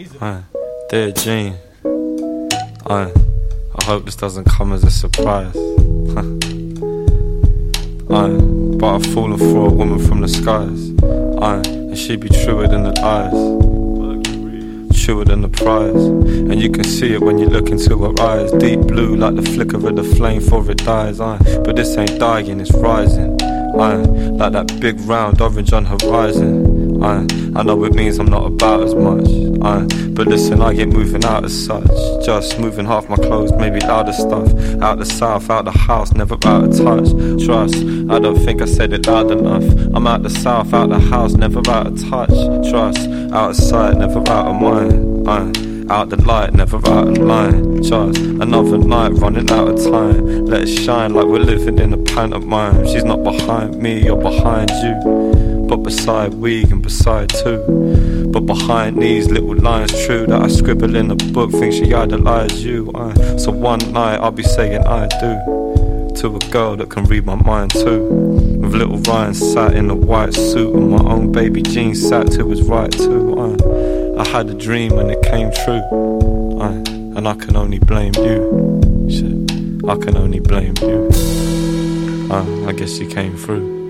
Dear Jean, I hope this doesn't come as a surprise. But I've fallen for a woman from the skies. And she be truer than the eyes, truer than the prize. And you can see it when you look into her eyes. Deep blue like the flicker of the flame before it dies. But this ain't dying, it's rising. Like that big round orange on horizon. I know it means I'm not about as much. But listen, I ain't moving out as such. Just moving half my clothes, maybe louder stuff. Out the south, out the house, never out of touch. Trust, I don't think I said it loud enough. I'm out the south, out the house, never out of touch. Trust, out of sight, never out of mind. Out the light, never out of line. Just another night, running out of time. Let it shine like we're living in a pantomime. She's not behind me or behind you, but beside we and beside too. But behind these little lines, true that I scribble in a book, think she idolized you. So one night I'll be saying I do to a girl that can read my mind too. With little Ryan sat in a white suit, and my own baby Jean sat to his right too. I had a dream and it came true. And I can only blame you. Shit, I can only blame you. I guess you came through.